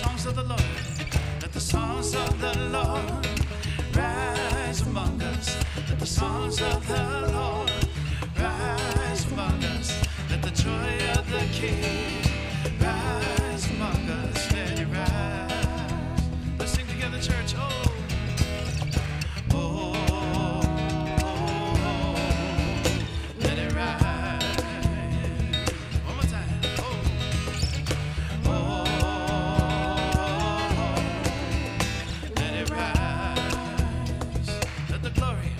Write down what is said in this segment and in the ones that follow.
songs of the Lord, let the songs of the Lord rise among us. Let the songs of the Lord rise among us. Let the joy of the King rise among us. Let it rise. Let's sing together, church. Oh, oh, oh, oh. Let it rise. One more time. Oh, oh, let it rise. Let the glory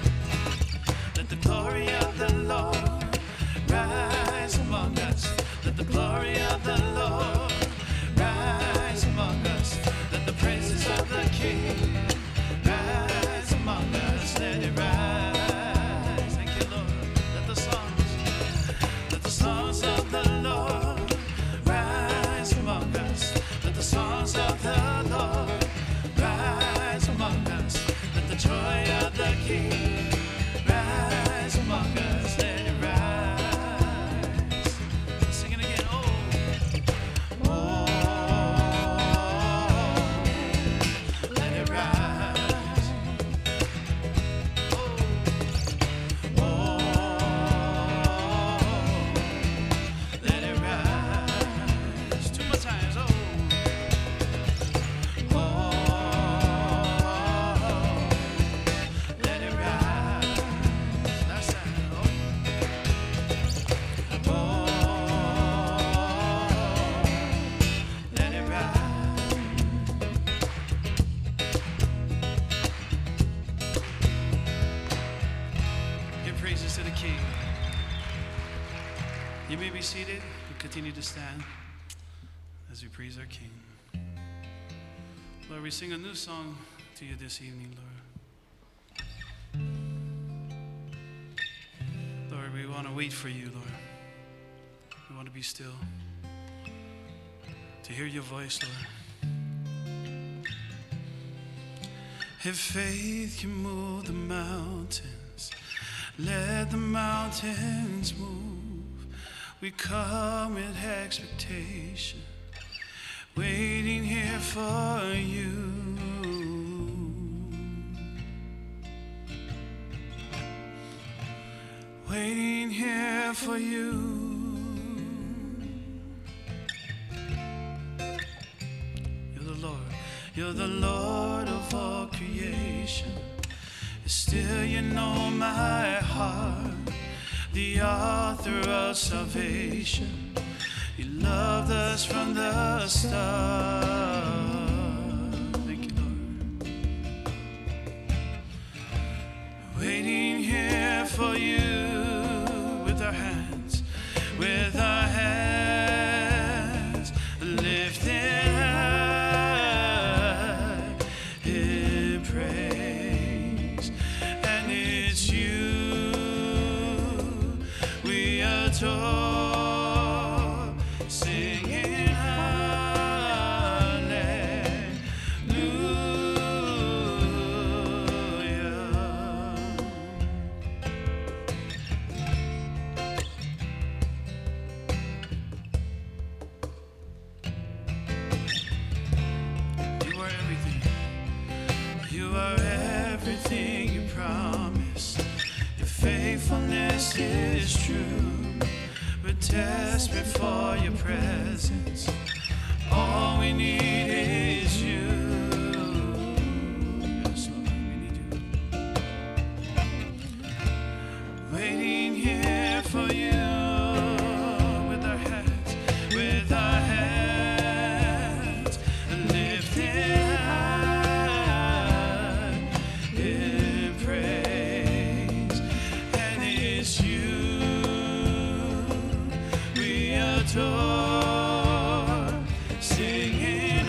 of the Lord rise among us. Let the glory of the Lord rise among us. Let the praises of the King rise among us. Let it rise. Thank you, Lord. Let the songs of the Lord rise among us. Let the songs of the Lord rise among us. Let the joy of the King rise among us. Let it rise. Sing it again. Oh, oh, let it rise. Oh, oh, let it rise. Two more times. Oh, oh, let it rise. Last time. Oh, oh, let it rise. Give praises to the King. You may be seated. We continue to stand as we praise our King. Lord, we sing a new song to you this evening, Lord. Lord, we want to wait for you, Lord. We want to be still, to hear your voice, Lord. If faith can move the mountains, let the mountains move. We come with expectation, waiting here for you. Waiting here for you. You're the Lord of all creation. Still you know my heart, the author of salvation. You loved us from the start. Thank you, Lord. Waiting here for you with our hands lifted high in praise. And it's you we adore, singing everything you promised. Your faithfulness is true. We're desperate for your presence. All we need is you. Yes, Lord, we need you. Waiting here for you with our hands lifted high in praise. And it's you we adore, singing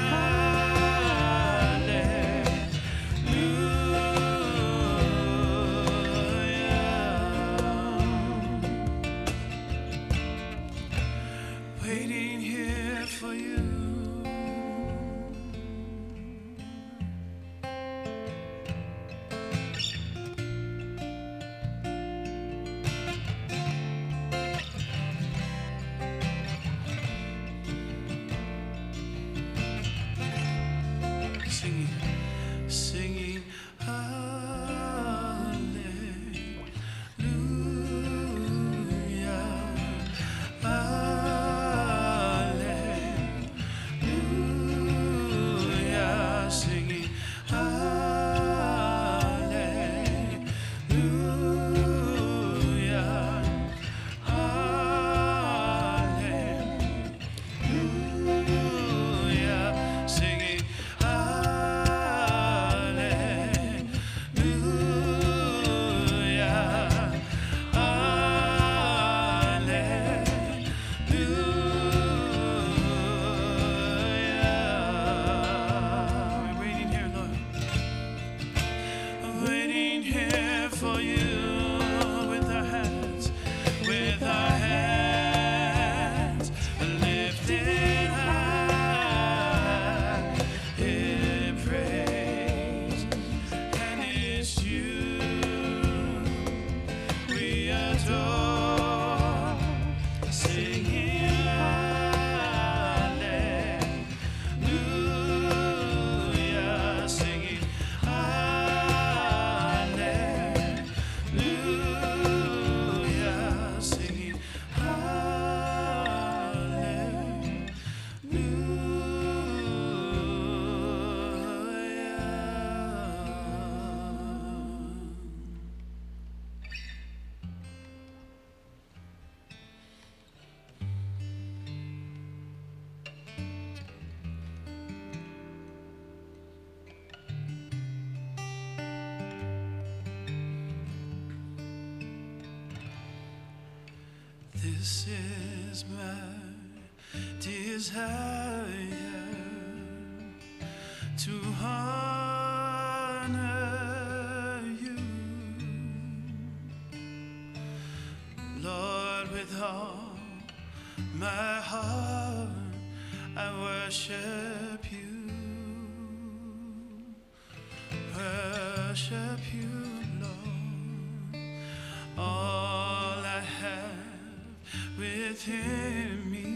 This is my desire to honor you, Lord, with all my heart I worship you, Lord. All I have within me,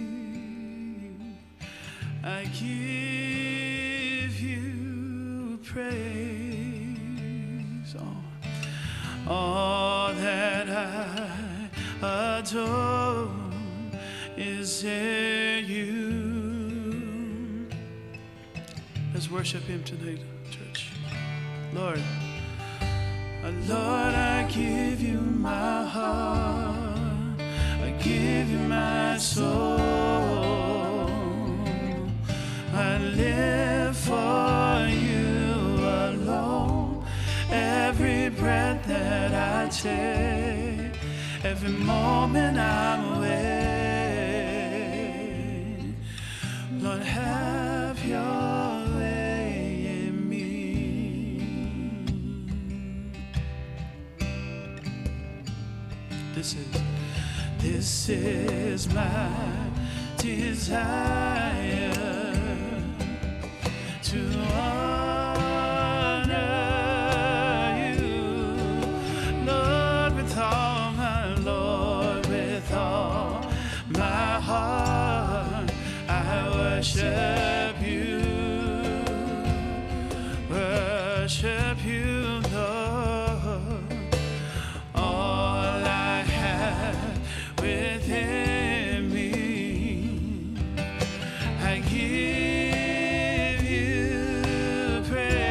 I give you praise. All that I adore is in you. Let's worship him tonight, church. Lord, Lord, I give you my heart, I give you my soul, I live for you alone. Every breath that I take, every moment I'm away, Lord, have your way in me. This is my desire to honor you, Lord, with all my Lord, with all my heart, I worship you, Lord. All I have within me, I give you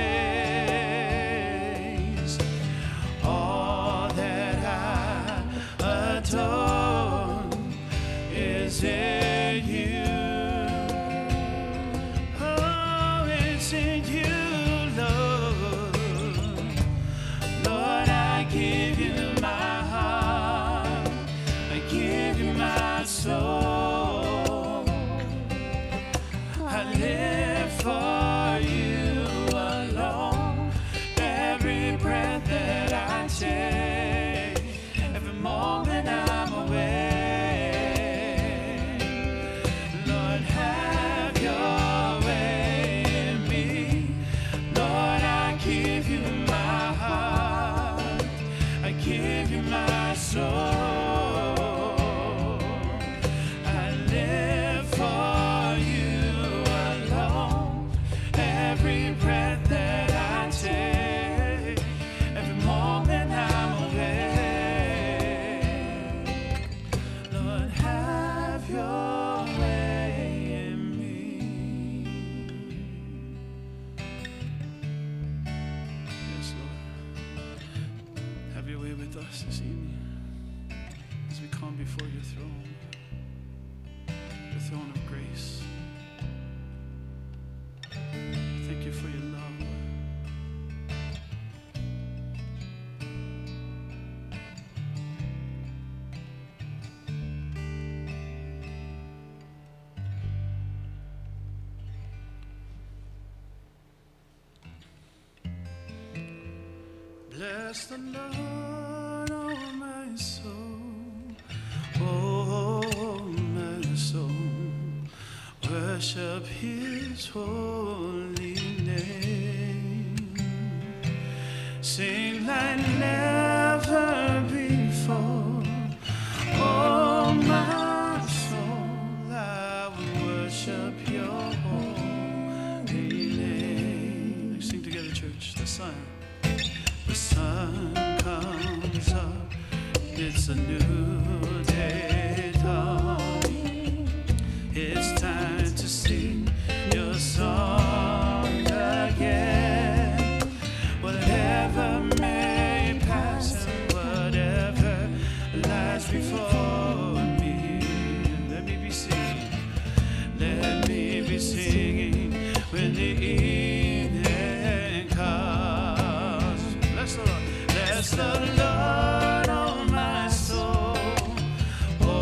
praise. All that I adore is in you. Oh, it's in you, Lord. Lord, I give you my heart, I give you my soul, I live for you alone. Every breath that I take, every moment I'm away, Lord, have your way in me. Lord, I give you my heart, I give you my soul, I live for you alone. Every breath that I take, every moment I'm away, Lord, have your way in me. Yes, Lord. Have your way with us this evening as we come before your throne of grace. Thank you for your love, Lord. Bless the Lord, oh my soul, oh my soul. Worship his holy name. Sing like never before. Oh my soul, I will worship your holy name. Let's sing together, church. The sun comes up, it's a new day dawning. It's time to sing your song again. Whatever may pass and whatever lies before me, let me be singing, let me be singing when the evening comes. Bless the Lord, oh my soul. Oh,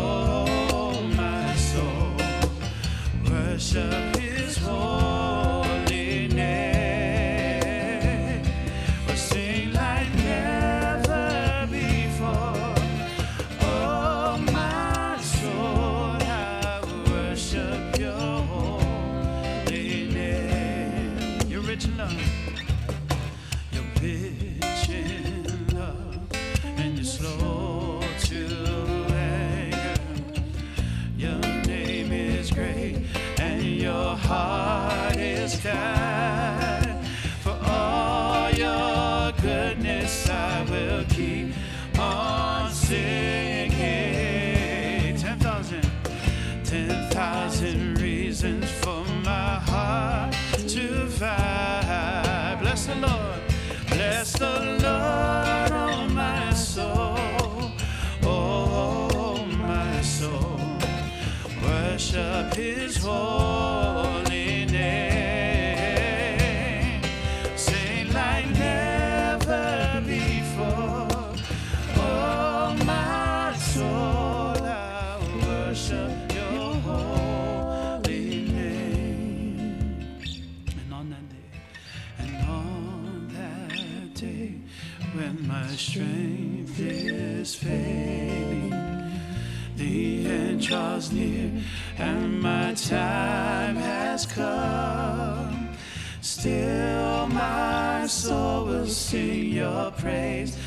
on that day. And on that day, when my strength is failing, the end draws near and my time has come, still my soul will sing your praise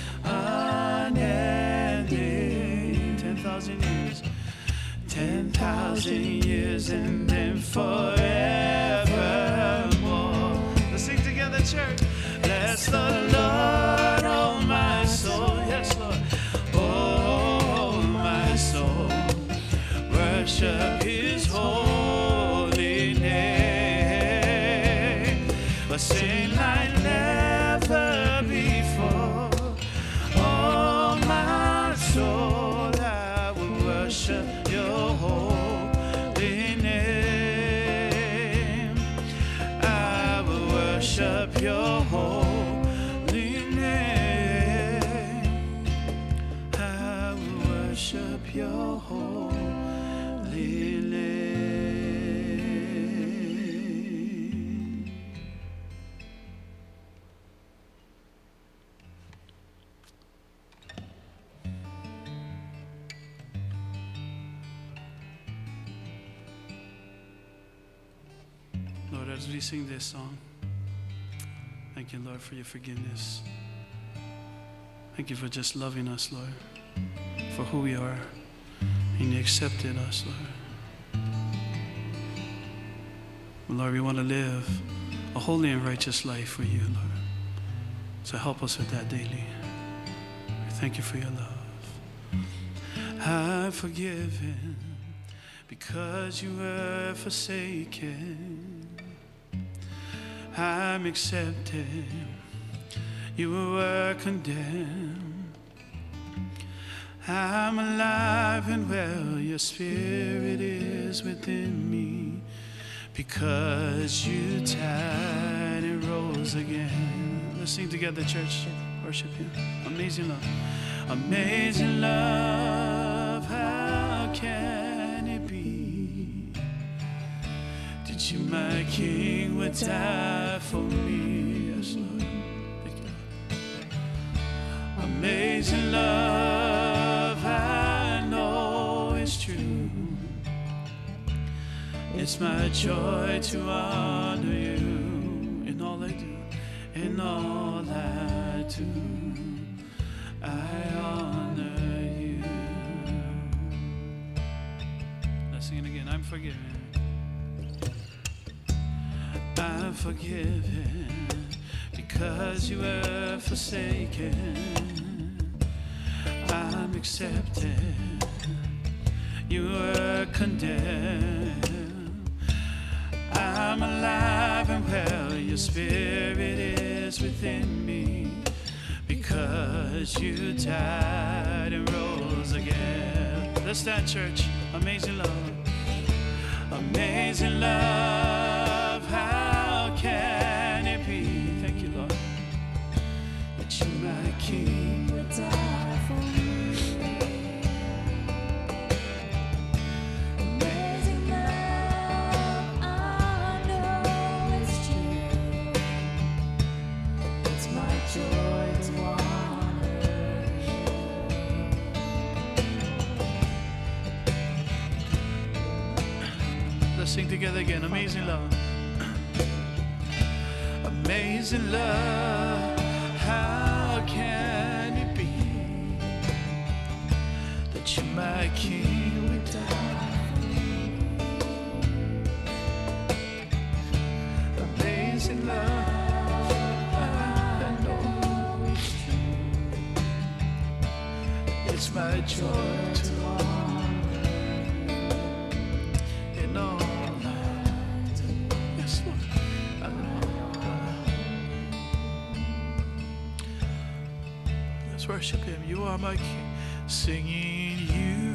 unending. 10,000 years, 10,000 years, and then forevermore. Let's sing together, church. Bless the Lord, oh my soul. Yes, Lord. Oh, my soul. Worship his holy name. But sing like never before. Oh, my soul, I will worship your holy name. I will worship your holy name. I will worship your holy name. Lord, as we sing this song, thank you, Lord, for your forgiveness. Thank you for just loving us, Lord, for who we are. And you accepted us, Lord. Lord, we want to live a holy and righteous life for you, Lord. So help us with that daily. We thank you for your love. I'm forgiven because you were forsaken. I'm accepted. You were condemned. I'm alive and well. Your spirit is within me. Because you died and rose again. Let's sing together, church. Worship him. Amazing love. Amazing love. How can it be? Did you, my King, would die for me? Yes, Lord. Thank you, Lord. Amazing love. I know it's true. It's my joy to honor you in all I do, in all I do. I honor you. Let's sing it again. I'm forgiven. I'm forgiven because you were forsaken. I'm accepted. You were condemned. I'm alive and well, your spirit is within me. Because you died and rose again. Let's stand, church. Amazing love. Amazing love. How can it be? Thank you, Lord. That you, my King, would die for me. Sing together again. Amazing love. Amazing love. How can it be that you, my King, would die for me? Amazing love. I know it's true. It's my joy to honor in all. Worship him. You are my King. Singing, you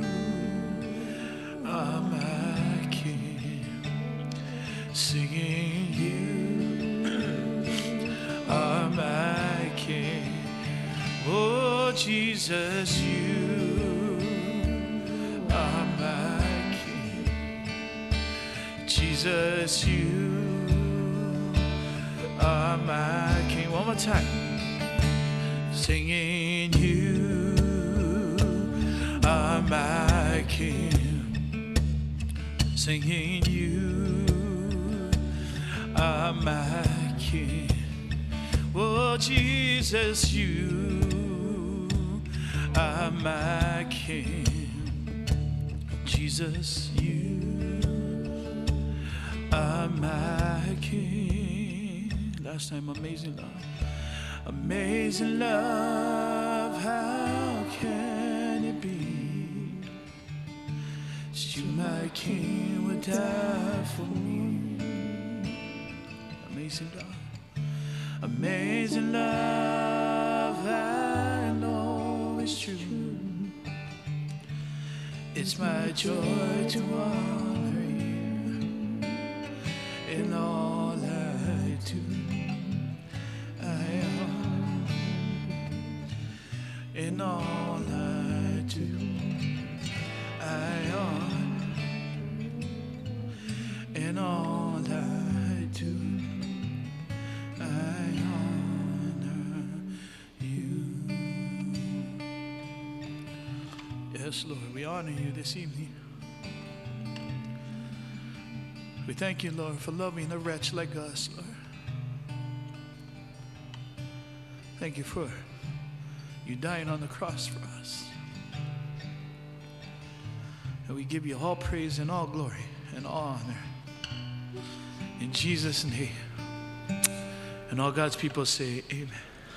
are my King. Singing, you are my King. Oh, Jesus, you are my King. Jesus, you more time. Singing, you are my King. Singing, you are my King. Oh, Jesus, you are my King. Jesus, you are my King. Last time, amazing love. Amazing love, how can it be? That you, my King, would die for me. Amazing love. Amazing love, I know it's true. It's my joy to honor you in all I do. I honor in all I do. I honor in all I do. I honor you. Yes, Lord, we honor you this evening. We thank you, Lord, for loving a wretch like us, Lord. Thank you for you dying on the cross for us. And we give you all praise and all glory and all honor. In Jesus' name. And all God's people say, amen.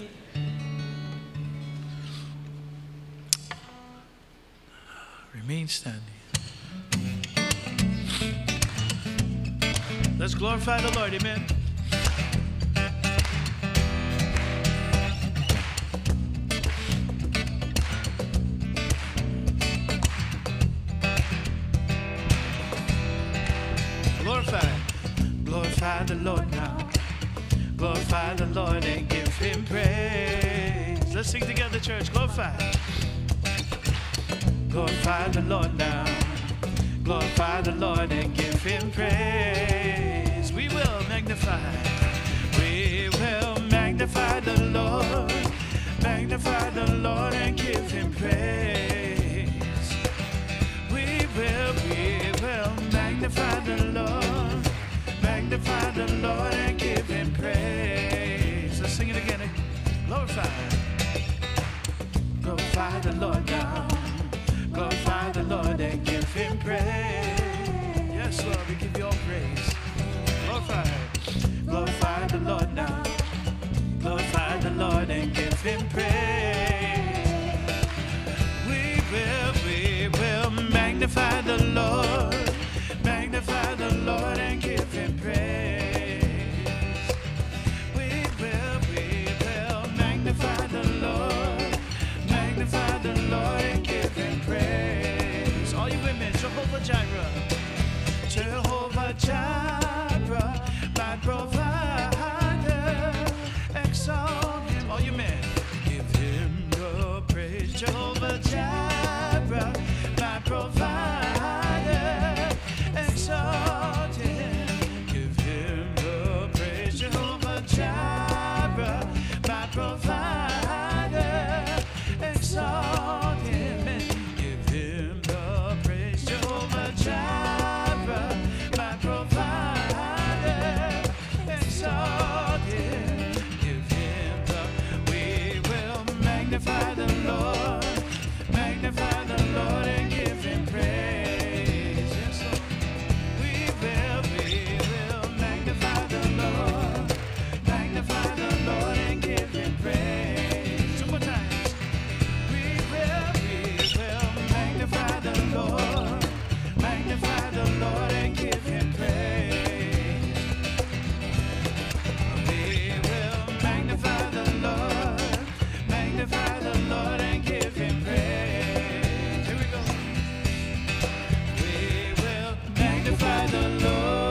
Remain standing. Let's glorify the Lord, amen. Glorify the Lord now. Glorify the Lord and give him praise. Let's sing together, church. Glorify. Glorify the Lord now. Glorify the Lord and give him praise. We will magnify. We will magnify the Lord. Magnify the Lord and give him praise. We will magnify the Lord. Magnify the Lord and give him praise. Let's sing it again. Glorify. Glorify the Lord now. Glorify the Lord and give him praise. Yes, Lord, we give you all praise. Glorify. Glorify the Lord now. Glorify the Lord and give him praise. We will magnify the Lord. Magnify the Lord and give him praise. We will magnify the Lord. Magnify the Lord and give him praise. All you women, Jehovah Jireh. Jehovah Jireh, my provider. Exalt him. All you men, give him the praise. Jehovah Jireh, my provider. Exalt him, give him the praise. Jehovah Jireh, my provider. Exalt him and give him the praise. Jehovah Jireh, my provider. Exalt him, give him the. We will magnify the Lord. Magnify the Lord and give him praise. Yes, Lord. We will magnify the Lord. Magnify the Lord and give him praise. Two more times. We will magnify the Lord. Magnify the Lord and give him praise. We will magnify the Lord. Magnify the Lord and give him praise. Here we go. We will magnify the Lord.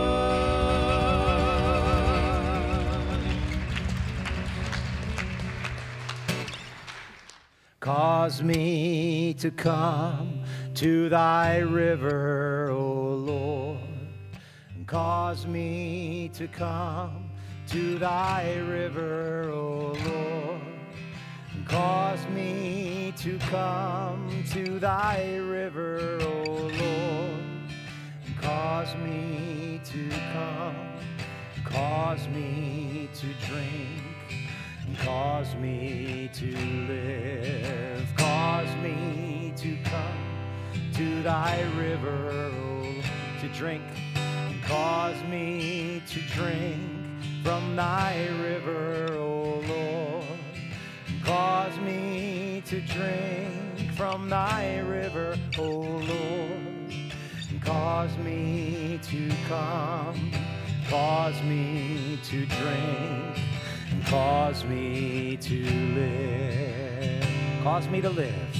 Cause me to come to thy river, O Lord. And cause me to come to thy river, O Lord. Cause me to come to thy river, O Lord. Cause me to come, cause me to drink, cause me to live, cause me to come to thy river, oh, to drink, cause me to drink from thy river, O Lord. Cause me to drink from thy river, O Lord. Cause me to come, cause me to drink, cause me to live, cause me to live,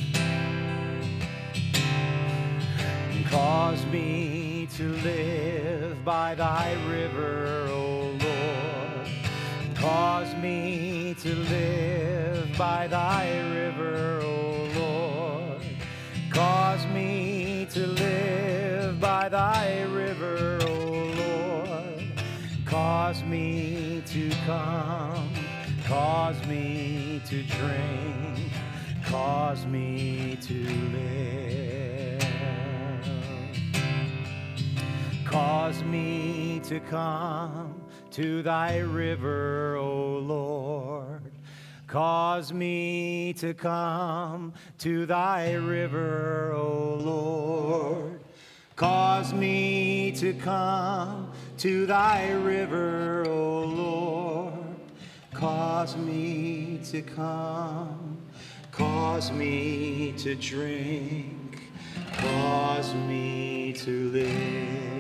cause me to live by thy river, O Lord. Cause me to live by thy river, O Lord. Cause me to live by thy river, O Lord. Cause me to come, cause me to drink, cause me to live. Cause me to come to thy river, O Lord. Cause me to come to thy river, O Lord. Cause me to come to thy river, O Lord. Cause me to come, cause me to drink, cause me to live.